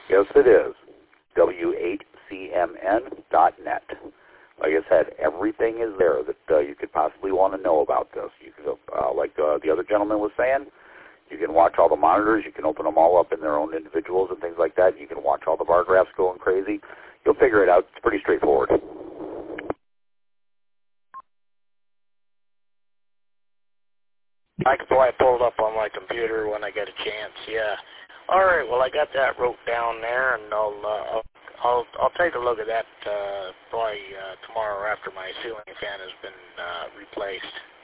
Yes, it is. W8CMN.net. Like I said, everything is there that you could possibly want to know about this. You could, like the other gentleman was saying, you can watch all the monitors. You can open them all up in their own individuals and things like that. You can watch all the bar graphs going crazy. You'll figure it out. It's pretty straightforward. I could probably pull it up on my computer when I get a chance. Yeah. All right. Well, I got that wrote down there, and I'll take a look at that probably tomorrow after my ceiling fan has been replaced.